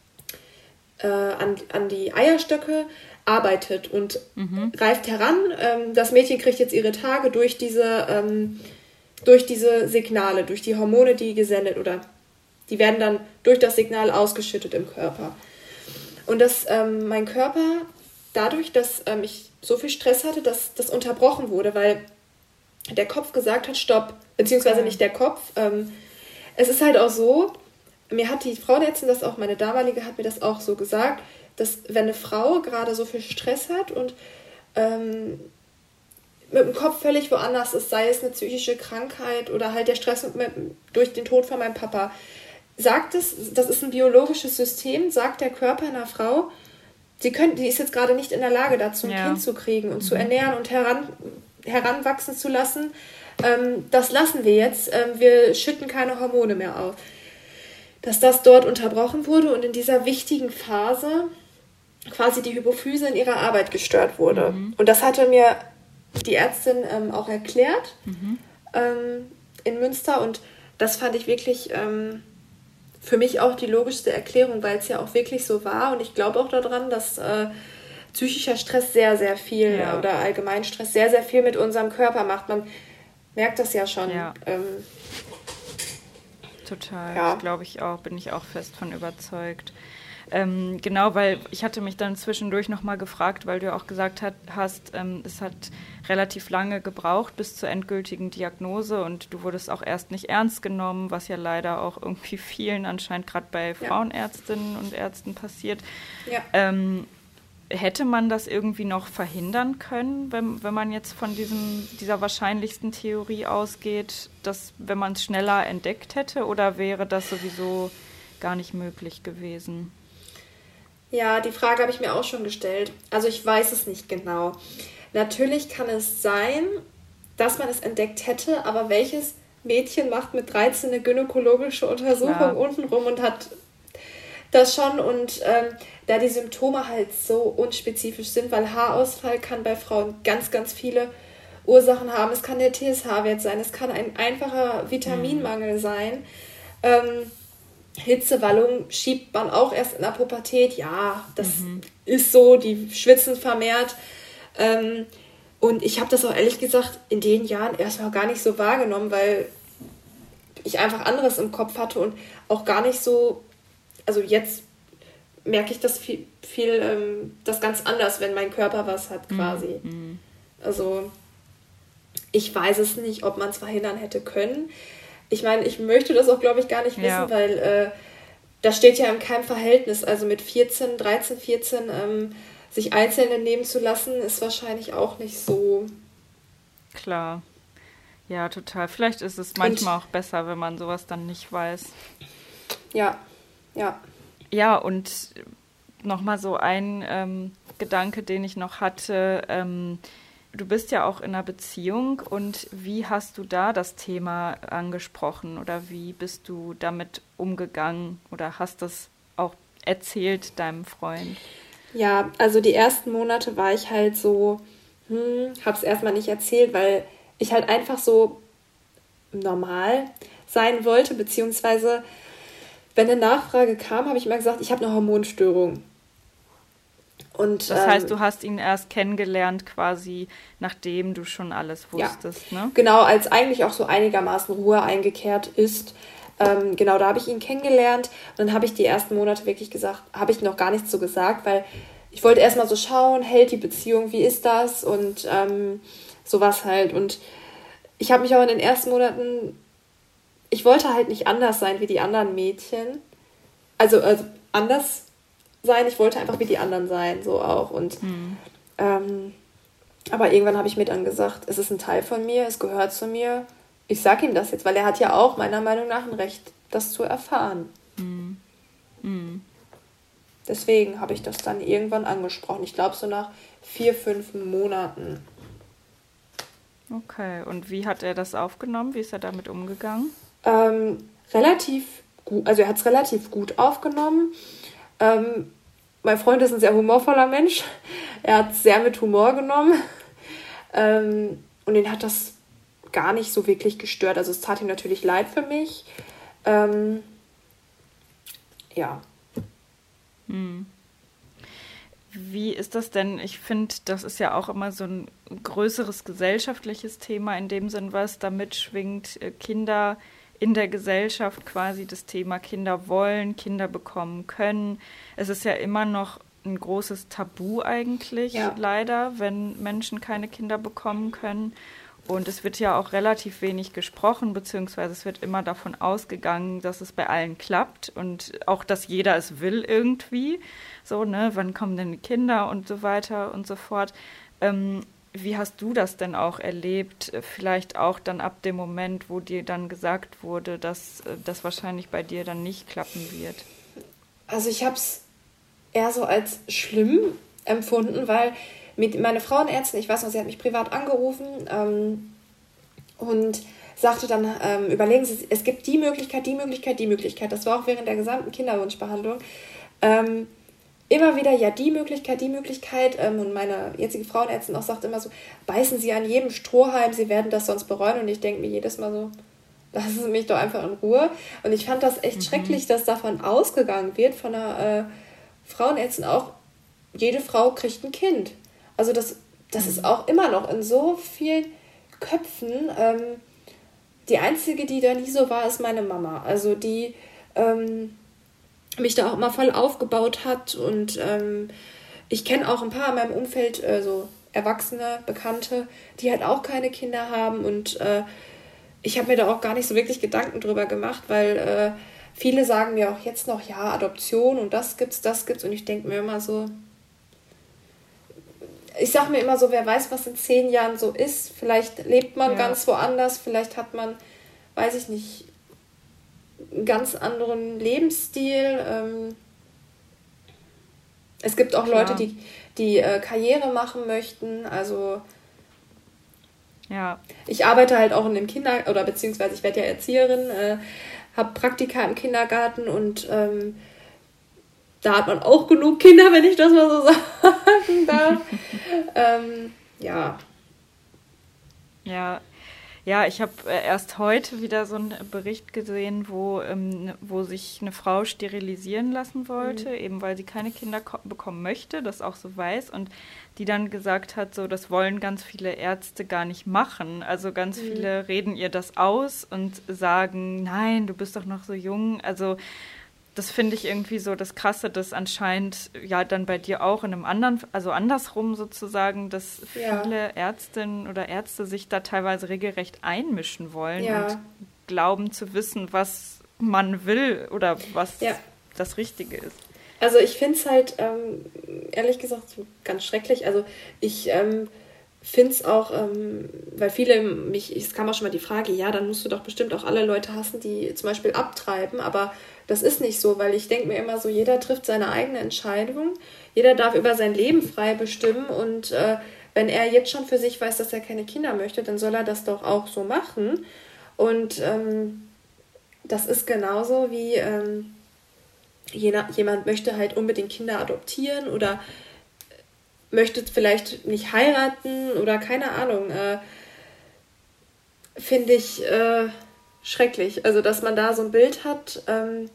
äh, an, an die Eierstöcke, arbeitet und mhm. greift heran. Ähm, das Mädchen kriegt jetzt ihre Tage durch diese, ähm, durch diese Signale, durch die Hormone, die gesendet oder die werden dann durch das Signal ausgeschüttet im Körper. Und dass ähm, mein Körper dadurch, dass ähm, ich so viel Stress hatte, dass das unterbrochen wurde, weil der Kopf gesagt hat, stopp, beziehungsweise nicht der Kopf. Ähm, es ist halt auch so, mir hat die Frauenärztin das auch, meine damalige hat mir das auch so gesagt, dass wenn eine Frau gerade so viel Stress hat und ähm, mit dem Kopf völlig woanders ist, sei es eine psychische Krankheit oder halt der Stress mit, durch den Tod von meinem Papa, sagt es, das ist ein biologisches System, sagt der Körper einer Frau, sie können, die ist jetzt gerade nicht in der Lage dazu, ein ja. Kind zu kriegen und mhm. zu ernähren und heran, heranwachsen zu lassen. Ähm, das lassen wir jetzt. Ähm, wir schütten keine Hormone mehr auf. Dass das dort unterbrochen wurde und in dieser wichtigen Phase quasi die Hypophyse in ihrer Arbeit gestört wurde. Mhm. Und das hatte mir die Ärztin ähm, auch erklärt mhm. ähm, in Münster und das fand ich wirklich ähm, für mich auch die logischste Erklärung, weil es ja auch wirklich so war und ich glaube auch daran, dass äh, psychischer Stress sehr, sehr viel ja. oder allgemein Stress sehr, sehr viel mit unserem Körper macht. Man merkt das ja schon. Ja. Ähm, Total, ja. Das glaube ich auch, bin ich auch fest von überzeugt. Ähm, genau, weil ich hatte mich dann zwischendurch nochmal gefragt, weil du ja auch gesagt hat, hast, ähm, es hat relativ lange gebraucht bis zur endgültigen Diagnose und du wurdest auch erst nicht ernst genommen, was ja leider auch irgendwie vielen anscheinend gerade bei ja. Frauenärztinnen und Ärzten passiert. Ja. Ähm, hätte man das irgendwie noch verhindern können, wenn, wenn man jetzt von diesem, dieser wahrscheinlichsten Theorie ausgeht, dass wenn man es schneller entdeckt hätte oder wäre das sowieso gar nicht möglich gewesen? Ja, die Frage habe ich mir auch schon gestellt. Also ich weiß es nicht genau. Natürlich kann es sein, dass man es entdeckt hätte, aber welches Mädchen macht mit dreizehn eine gynäkologische Untersuchung ja. untenrum und hat das schon? Und ähm, da die Symptome halt so unspezifisch sind, weil Haarausfall kann bei Frauen ganz, ganz viele Ursachen haben. Es kann der T S H-Wert sein, es kann ein einfacher Vitaminmangel mhm. sein. Ähm, Hitzewallung schiebt man auch erst in der Pubertät. Ja, das mhm. ist so, die schwitzen vermehrt. Ähm, und ich habe das auch ehrlich gesagt in den Jahren erstmal gar nicht so wahrgenommen, weil ich einfach anderes im Kopf hatte und auch gar nicht so, also jetzt merke ich das viel, viel ähm, das ganz anders, wenn mein Körper was hat quasi. Mhm. Also ich weiß es nicht, ob man es verhindern hätte können. Ich meine, ich möchte das auch, glaube ich, gar nicht wissen, ja. weil äh, das steht ja in keinem Verhältnis. Also mit vierzehn, dreizehn, vierzehn ähm, sich Eizellen nehmen zu lassen, ist wahrscheinlich auch nicht so. Klar. Ja, total. Vielleicht ist es manchmal und, auch besser, wenn man sowas dann nicht weiß. Ja, ja. Ja, und nochmal so ein ähm, Gedanke, den ich noch hatte, ähm, du bist ja auch in einer Beziehung und wie hast du da das Thema angesprochen oder wie bist du damit umgegangen oder hast das auch erzählt deinem Freund? Ja, also die ersten Monate war ich halt so, hm, hab's erstmal nicht erzählt, weil ich halt einfach so normal sein wollte, beziehungsweise wenn eine Nachfrage kam, habe ich immer gesagt, ich habe eine Hormonstörung. Und, das heißt, du hast ihn erst kennengelernt quasi, nachdem du schon alles wusstest, ja, ne? Genau, als eigentlich auch so einigermaßen Ruhe eingekehrt ist. Ähm, genau, da habe ich ihn kennengelernt. Und dann habe ich die ersten Monate wirklich gesagt, habe ich noch gar nichts so gesagt, weil ich wollte erstmal so schauen, hält die Beziehung, wie ist das? Und ähm, sowas halt. Und ich habe mich auch in den ersten Monaten, ich wollte halt nicht anders sein wie die anderen Mädchen. Also, also anders sein, ich wollte einfach wie die anderen sein, so auch. Und mhm. ähm, aber irgendwann habe ich mir dann gesagt, es ist ein Teil von mir, es gehört zu mir. Ich sag ihm das jetzt, weil er hat ja auch meiner Meinung nach ein Recht, das zu erfahren. Mhm. Mhm. Deswegen habe ich das dann irgendwann angesprochen. Ich glaube so nach vier, fünf Monaten. Okay, und wie hat er das aufgenommen? Wie ist er damit umgegangen? Ähm, relativ gut, also er hat es relativ gut aufgenommen. Ähm, mein Freund ist ein sehr humorvoller Mensch. Er hat es sehr mit Humor genommen. Ähm, und ihn hat das gar nicht so wirklich gestört. Also es tat ihm natürlich leid für mich. Ähm, ja. Hm. Wie ist das denn? Ich finde, das ist ja auch immer so ein größeres gesellschaftliches Thema, in dem Sinn, was da mitschwingt, Kinder in der Gesellschaft quasi, das Thema Kinder wollen, Kinder bekommen können. Es ist ja immer noch ein großes Tabu eigentlich, ja. leider, wenn Menschen keine Kinder bekommen können. Und es wird ja auch relativ wenig gesprochen, beziehungsweise es wird immer davon ausgegangen, dass es bei allen klappt und auch, dass jeder es will irgendwie. So, ne, wann kommen denn die Kinder und so weiter und so fort. Ähm, wie hast du das denn auch erlebt? Vielleicht auch dann ab dem Moment, wo dir dann gesagt wurde, dass das wahrscheinlich bei dir dann nicht klappen wird. Also ich habe es eher so als schlimm empfunden, weil mit meine Frauenärztin, ich weiß noch, sie hat mich privat angerufen ähm, und sagte dann, ähm, überlegen Sie, es gibt die Möglichkeit, die Möglichkeit, die Möglichkeit. Das war auch während der gesamten Kinderwunschbehandlung. Ähm, immer wieder, ja, die Möglichkeit, die Möglichkeit. Ähm, und meine jetzige Frauenärztin auch sagt immer so, beißen Sie an jedem Strohhalm, Sie werden das sonst bereuen. Und ich denke mir jedes Mal so, lassen Sie mich doch einfach in Ruhe. Und ich fand das echt mhm. schrecklich, dass davon ausgegangen wird, von einer äh, Frauenärztin auch, jede Frau kriegt ein Kind. Also das, das mhm. ist auch immer noch in so vielen Köpfen. Ähm, die einzige, die da nie so war, ist meine Mama. Also die ähm, mich da auch immer voll aufgebaut hat. Und ähm, ich kenne auch ein paar in meinem Umfeld, äh, so Erwachsene, Bekannte, die halt auch keine Kinder haben. Und äh, ich habe mir da auch gar nicht so wirklich Gedanken drüber gemacht, weil äh, viele sagen mir auch jetzt noch, ja, Adoption und das gibt's, das gibt's. Und ich denke mir immer so, ich sage mir immer so, wer weiß, was in zehn Jahren so ist. Vielleicht lebt man ja. ganz woanders, vielleicht hat man, weiß ich nicht, einen ganz anderen Lebensstil. Ähm es gibt auch Klar. Leute, die, die äh, Karriere machen möchten. Also ja. ich arbeite halt auch in dem Kinder- oder beziehungsweise ich werde ja Erzieherin, äh, habe Praktika im Kindergarten und ähm, da hat man auch genug Kinder, wenn ich das mal so sagen darf. ähm, ja. Ja. Ja, ich habe äh, erst heute wieder so einen Bericht gesehen, wo, ähm, wo sich eine Frau sterilisieren lassen wollte, mhm. eben weil sie keine Kinder ko- bekommen möchte, das auch so weiß, und die dann gesagt hat, so, das wollen ganz viele Ärzte gar nicht machen. Also ganz mhm. viele reden ihr das aus und sagen, nein, du bist doch noch so jung. Also das finde ich irgendwie so das Krasse, dass anscheinend ja dann bei dir auch in einem anderen, also andersrum sozusagen, dass viele ja. Ärztinnen oder Ärzte sich da teilweise regelrecht einmischen wollen ja. und glauben zu wissen, was man will oder was ja. das Richtige ist. Also ich finde es halt, ähm, ehrlich gesagt, so ganz schrecklich. Also ich ähm, finde es auch, ähm, weil viele mich, es kam auch schon mal die Frage, ja, dann musst du doch bestimmt auch alle Leute hassen, die zum Beispiel abtreiben, aber das ist nicht so, weil ich denke mir immer so, jeder trifft seine eigene Entscheidung, jeder darf über sein Leben frei bestimmen und äh, wenn er jetzt schon für sich weiß, dass er keine Kinder möchte, dann soll er das doch auch so machen. Und ähm, das ist genauso wie ähm, jener, jemand möchte halt unbedingt Kinder adoptieren oder möchte vielleicht nicht heiraten oder keine Ahnung. Äh, finde ich äh, schrecklich. Also, dass man da so ein Bild hat, ähm,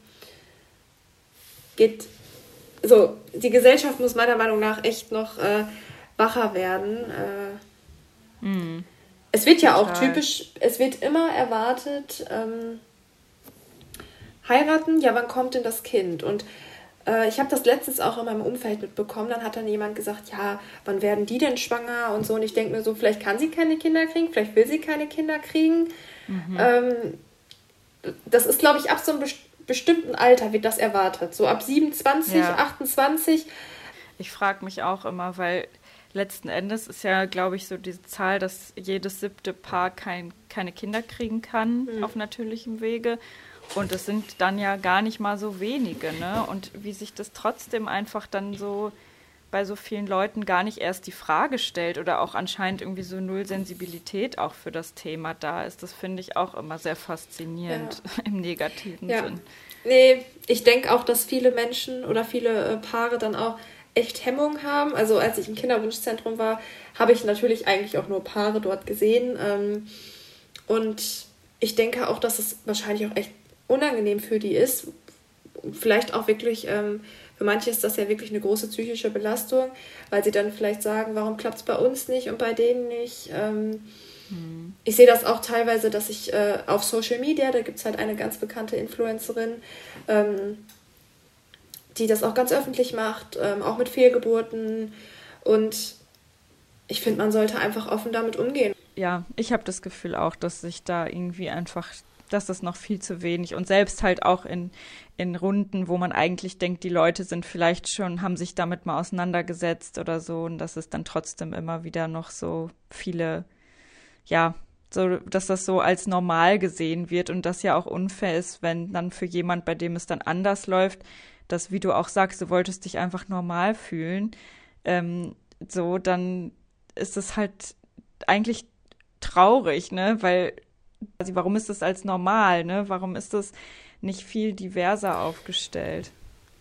geht so, die Gesellschaft muss meiner Meinung nach echt noch äh, wacher werden. Äh, mm, es wird ja total. Auch typisch, es wird immer erwartet, ähm, heiraten, ja, wann kommt denn das Kind? Und äh, ich habe das letztens auch in meinem Umfeld mitbekommen, dann hat dann jemand gesagt, ja, wann werden die denn schwanger und so, und ich denke mir so, vielleicht kann sie keine Kinder kriegen, vielleicht will sie keine Kinder kriegen. Mhm. Ähm, das ist, glaube ich, ab so einem best- bestimmten Alter wird das erwartet, so ab siebenundzwanzig, ja. achtundzwanzig. Ich frage mich auch immer, weil letzten Endes ist ja, glaube ich, so diese Zahl, dass jedes siebte Paar kein, keine Kinder kriegen kann mhm. auf natürlichem Wege. Und es sind dann ja gar nicht mal so wenige, ne? Und wie sich das trotzdem einfach dann so bei so vielen Leuten gar nicht erst die Frage stellt oder auch anscheinend irgendwie so null Sensibilität auch für das Thema da ist, das finde ich auch immer sehr faszinierend ja. im negativen ja. Sinn. Nee, ich denke auch, dass viele Menschen oder viele äh, Paare dann auch echt Hemmung haben. Also als ich im Kinderwunschzentrum war, habe ich natürlich eigentlich auch nur Paare dort gesehen. Ähm, und ich denke auch, dass es wahrscheinlich auch echt unangenehm für die ist. Vielleicht auch wirklich, ähm, für manche ist das ja wirklich eine große psychische Belastung, weil sie dann vielleicht sagen, warum klappt es bei uns nicht und bei denen nicht. Ähm, hm. Ich sehe das auch teilweise, dass ich äh, auf Social Media, da gibt es halt eine ganz bekannte Influencerin, ähm, die das auch ganz öffentlich macht, ähm, auch mit Fehlgeburten, und ich finde, man sollte einfach offen damit umgehen. Ja, ich habe das Gefühl auch, dass sich da irgendwie einfach das ist noch viel zu wenig. Und selbst halt auch in, in Runden, wo man eigentlich denkt, die Leute sind vielleicht schon, haben sich damit mal auseinandergesetzt oder so. Und dass es dann trotzdem immer wieder noch so viele, ja, so, dass das so als normal gesehen wird und das ja auch unfair ist, wenn dann für jemand, bei dem es dann anders läuft, dass, wie du auch sagst, du wolltest dich einfach normal fühlen, ähm, so, dann ist es halt eigentlich traurig, ne, weil, also warum ist das als normal, ne, warum ist das nicht viel diverser aufgestellt?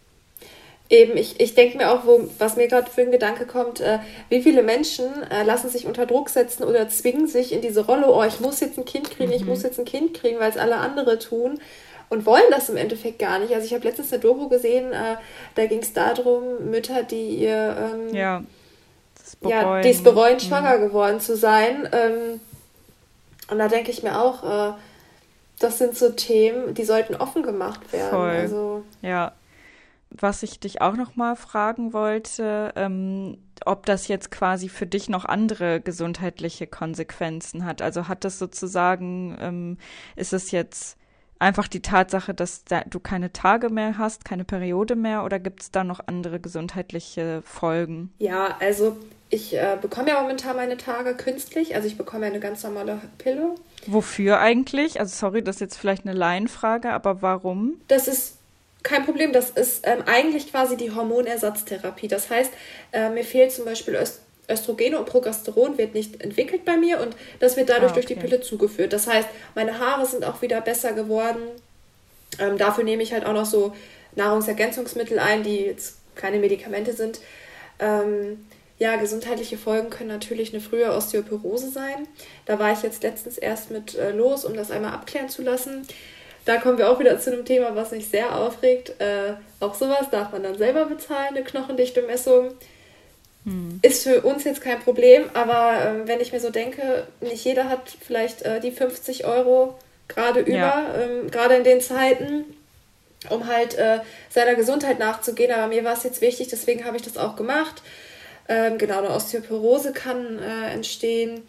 Eben, ich, ich denke mir auch, wo, was mir gerade für ein Gedanke kommt, äh, wie viele Menschen äh, lassen sich unter Druck setzen oder zwingen sich in diese Rolle, oh, ich muss jetzt ein Kind kriegen, mhm. ich muss jetzt ein Kind kriegen, weil es alle andere tun und wollen das im Endeffekt gar nicht. Also ich habe letztens eine Doku gesehen, äh, da ging es darum, Mütter, die ihr ähm, ja, das bereuen, ja, die es bereuen, mhm. schwanger geworden zu sein. Ähm, und da denke ich mir auch, äh, das sind so Themen, die sollten offen gemacht werden. Voll. Also, ja. Was ich dich auch noch mal fragen wollte, ähm, ob das jetzt quasi für dich noch andere gesundheitliche Konsequenzen hat. Also hat das sozusagen, ähm, ist es jetzt einfach die Tatsache, dass da, du keine Tage mehr hast, keine Periode mehr, oder gibt es da noch andere gesundheitliche Folgen? Ja, also ich äh, bekomme ja momentan meine Tage künstlich, also ich bekomme ja eine ganz normale Pille. Wofür eigentlich? Also sorry, das ist jetzt vielleicht eine Laienfrage, aber warum? Das ist kein Problem, das ist ähm, eigentlich quasi die Hormonersatztherapie. Das heißt, äh, mir fehlt zum Beispiel Öst- Östrogene und Progesteron wird nicht entwickelt bei mir und das wird dadurch ah, okay. durch die Pille zugeführt. Das heißt, meine Haare sind auch wieder besser geworden. Ähm, dafür nehme ich halt auch noch so Nahrungsergänzungsmittel ein, die jetzt keine Medikamente sind. Ähm, ja, gesundheitliche Folgen können natürlich eine frühe Osteoporose sein. Da war ich jetzt letztens erst mit äh, los, um das einmal abklären zu lassen. Da kommen wir auch wieder zu einem Thema, was mich sehr aufregt. Äh, auch sowas darf man dann selber bezahlen, eine Knochendichte-Messung. Hm. Ist für uns jetzt kein Problem, aber äh, wenn ich mir so denke, nicht jeder hat vielleicht äh, die fünfzig Euro gerade über, ja. ähm, gerade in den Zeiten, um halt äh, seiner Gesundheit nachzugehen. Aber mir war es jetzt wichtig, deswegen habe ich das auch gemacht. Ähm, genau, eine Osteoporose kann äh, entstehen.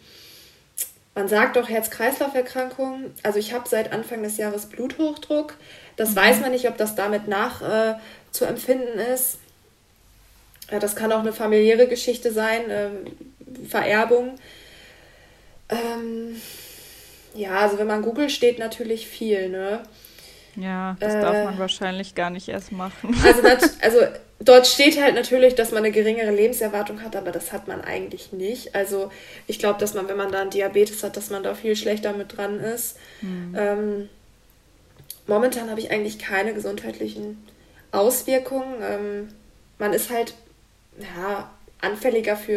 Man sagt auch Herz-Kreislauf-Erkrankungen. Also ich habe seit Anfang des Jahres Bluthochdruck. Das mhm. weiß man nicht, ob das damit nach äh, zu empfinden ist. Äh, das kann auch eine familiäre Geschichte sein, äh, Vererbung. Ähm, ja, also wenn man googelt, steht natürlich viel, ne? Ja, das äh, darf man wahrscheinlich gar nicht erst machen. Also, das, also dort steht halt natürlich, dass man eine geringere Lebenserwartung hat, aber das hat man eigentlich nicht. Also ich glaube, dass man, wenn man da einen Diabetes hat, dass man da viel schlechter mit dran ist. Mhm. Ähm, momentan habe ich eigentlich keine gesundheitlichen Auswirkungen. Ähm, man ist halt ja, anfälliger für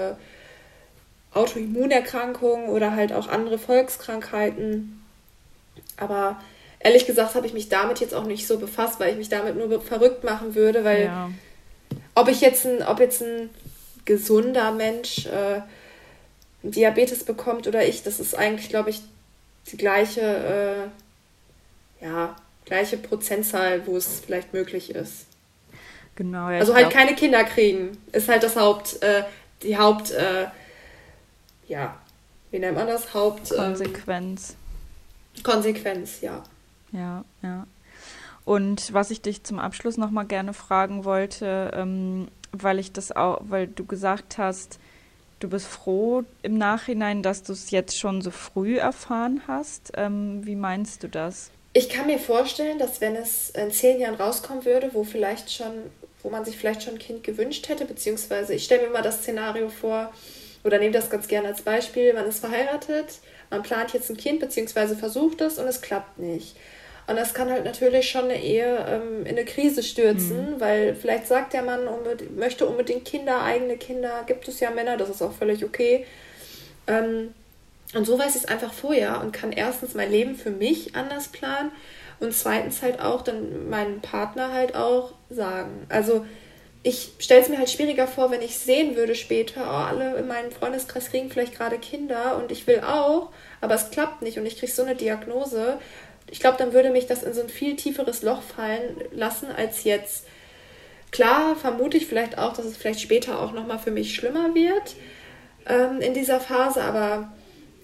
äh, Autoimmunerkrankungen oder halt auch andere Volkskrankheiten. Aber ehrlich gesagt habe ich mich damit jetzt auch nicht so befasst, weil ich mich damit nur verrückt machen würde, weil ja. ob ich jetzt ein, ob jetzt ein gesunder Mensch äh, Diabetes bekommt oder ich, das ist eigentlich, glaube ich, die gleiche, äh, ja, gleiche Prozentzahl, wo es vielleicht möglich ist. Genau, ja. Also halt keine Kinder kriegen, ist halt das Haupt, äh, die Haupt, äh, ja, wie nennt man das? Haupt... Konsequenz. Ähm, Konsequenz, ja. Ja, ja. Und was ich dich zum Abschluss noch mal gerne fragen wollte, ähm, weil ich das auch, weil du gesagt hast, du bist froh im Nachhinein, dass du es jetzt schon so früh erfahren hast. Ähm, wie meinst du das? Ich kann mir vorstellen, dass wenn es in zehn Jahren rauskommen würde, wo vielleicht schon, wo man sich vielleicht schon ein Kind gewünscht hätte, beziehungsweise ich stelle mir mal das Szenario vor oder nehme das ganz gerne als Beispiel, man ist verheiratet, man plant jetzt ein Kind, beziehungsweise versucht es und es klappt nicht. Und das kann halt natürlich schon eine Ehe ähm, in eine Krise stürzen, mhm. weil vielleicht sagt der Mann, unbedingt, möchte unbedingt Kinder, eigene Kinder, gibt es ja Männer, das ist auch völlig okay. Ähm, und so weiß ich es einfach vorher und kann erstens mein Leben für mich anders planen und zweitens halt auch dann meinen Partner halt auch sagen. Also ich stelle es mir halt schwieriger vor, wenn ich sehen würde später, oh, alle in meinem Freundeskreis kriegen vielleicht gerade Kinder und ich will auch, aber es klappt nicht und ich kriege so eine Diagnose. Ich glaube, dann würde mich das in so ein viel tieferes Loch fallen lassen als jetzt. Klar, vermute ich vielleicht auch, dass es vielleicht später auch nochmal für mich schlimmer wird ähm, in dieser Phase, aber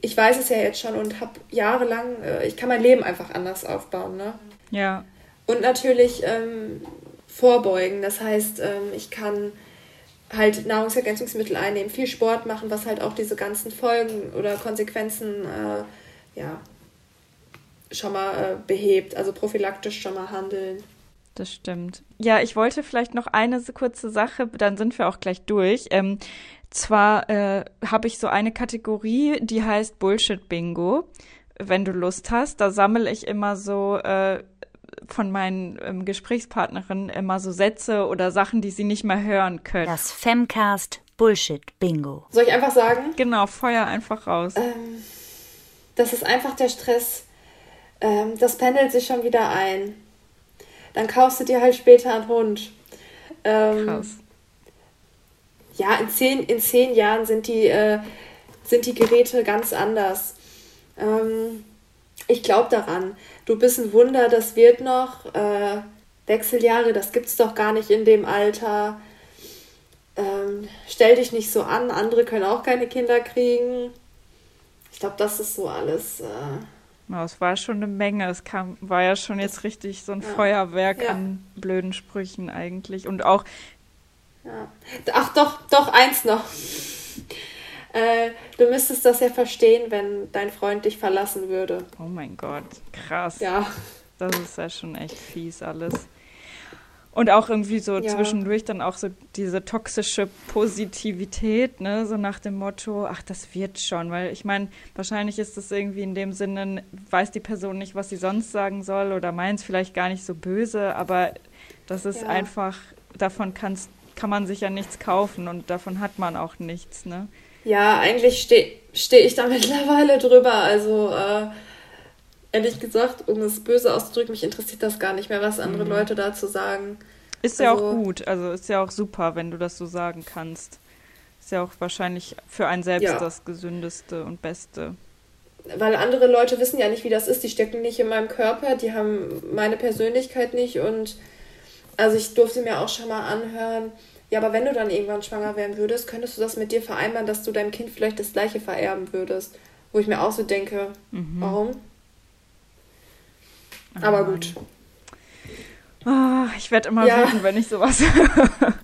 ich weiß es ja jetzt schon und habe jahrelang, äh, ich kann mein Leben einfach anders aufbauen, ne? Ja. Und natürlich ähm, vorbeugen. Das heißt, ähm, ich kann halt Nahrungsergänzungsmittel einnehmen, viel Sport machen, was halt auch diese ganzen Folgen oder Konsequenzen äh, ja, schon mal äh, behebt. Also prophylaktisch schon mal handeln. Das stimmt. Ja, ich wollte vielleicht noch eine kurze Sache, dann sind wir auch gleich durch. Ähm, zwar äh, habe ich so eine Kategorie, die heißt Bullshit-Bingo, wenn du Lust hast. Da sammle ich immer so äh, von meinen ähm, Gesprächspartnerinnen immer so Sätze oder Sachen, die sie nicht mehr hören können. Das Femcast Bullshit-Bingo. Soll ich einfach sagen? Genau, feuer einfach raus. Ähm, das ist einfach der Stress. Ähm, das pendelt sich schon wieder ein. Dann kaufst du dir halt später einen Hund. Ähm, Krass. Ja, in zehn, in zehn Jahren sind die, äh, sind die Geräte ganz anders. Ähm, ich glaube daran. Du bist ein Wunder, das wird noch. Äh, Wechseljahre, das gibt's doch gar nicht in dem Alter. Ähm, stell dich nicht so an, andere können auch keine Kinder kriegen. Ich glaube, das ist so alles. Äh, Ja, es war schon eine Menge. Es kam, war ja schon jetzt richtig so ein ja. Feuerwerk ja. an blöden Sprüchen eigentlich. Und auch. Ja. Ach doch, doch, eins noch. äh, du müsstest das ja verstehen, wenn dein Freund dich verlassen würde. Oh mein Gott, krass. Ja. Das ist ja schon echt fies alles. Und auch irgendwie so ja. zwischendurch dann auch so diese toxische Positivität, ne, so nach dem Motto, ach, das wird schon, weil ich meine, wahrscheinlich ist das irgendwie in dem Sinne, weiß die Person nicht, was sie sonst sagen soll oder meint es vielleicht gar nicht so böse, aber das ist ja. einfach, davon kann's, kann man sich ja nichts kaufen und davon hat man auch nichts, ne? Ja, eigentlich stehe steh ich da mittlerweile drüber, also äh, ehrlich gesagt, um es böse auszudrücken, mich interessiert das gar nicht mehr, was andere mhm. Leute dazu sagen. Ist ja also, auch gut, also ist ja auch super, wenn du das so sagen kannst. Ist ja auch wahrscheinlich für einen selbst ja. das Gesündeste und Beste. Weil andere Leute wissen ja nicht, wie das ist, die stecken nicht in meinem Körper, die haben meine Persönlichkeit nicht und also ich durfte mir auch schon mal anhören, ja, aber wenn du dann irgendwann schwanger werden würdest, könntest du das mit dir vereinbaren, dass du deinem Kind vielleicht das Gleiche vererben würdest. Wo ich mir auch so denke, mhm. warum? Aber gut. Oh, ich werde immer ja. wütend, wenn ich sowas höre.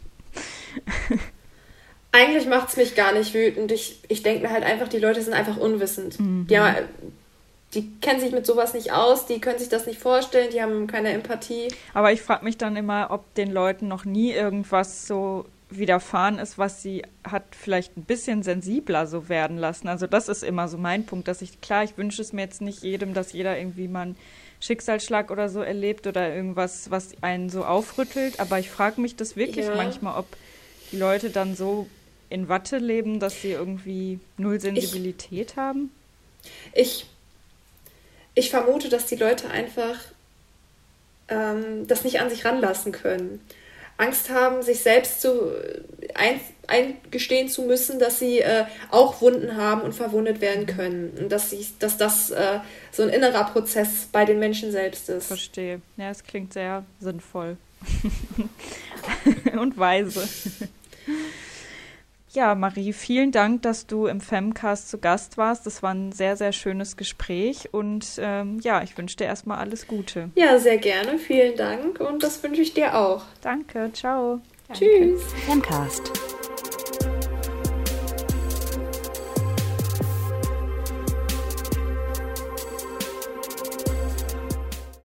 Eigentlich macht es mich gar nicht wütend. Ich, ich denke mir halt einfach, die Leute sind einfach unwissend. Mhm. Die, haben, die kennen sich mit sowas nicht aus, die können sich das nicht vorstellen, die haben keine Empathie. Aber ich frage mich dann immer, ob den Leuten noch nie irgendwas so widerfahren ist, was sie hat vielleicht ein bisschen sensibler so werden lassen. Also das ist immer so mein Punkt, dass ich, klar, ich wünsche es mir jetzt nicht jedem, dass jeder irgendwie mal einen Schicksalsschlag oder so erlebt oder irgendwas, was einen so aufrüttelt, aber ich frage mich das wirklich ja. manchmal, ob die Leute dann so in Watte leben, dass sie irgendwie null Sensibilität ich, haben. Ich, ich vermute, dass die Leute einfach ähm, das nicht an sich ranlassen können. Angst haben, sich selbst zu ein, eingestehen zu müssen, dass sie äh, auch Wunden haben und verwundet werden können. Und dass, sie, dass das äh, so ein innerer Prozess bei den Menschen selbst ist. Verstehe. Ja, es klingt sehr sinnvoll. Und weise. Ja, Marie, vielen Dank, dass du im Femcast zu Gast warst. Das war ein sehr, sehr schönes Gespräch und ähm, ja, ich wünsche dir erstmal alles Gute. Ja, sehr gerne. Vielen Dank und das wünsche ich dir auch. Danke, ciao. Tschüss. Femcast.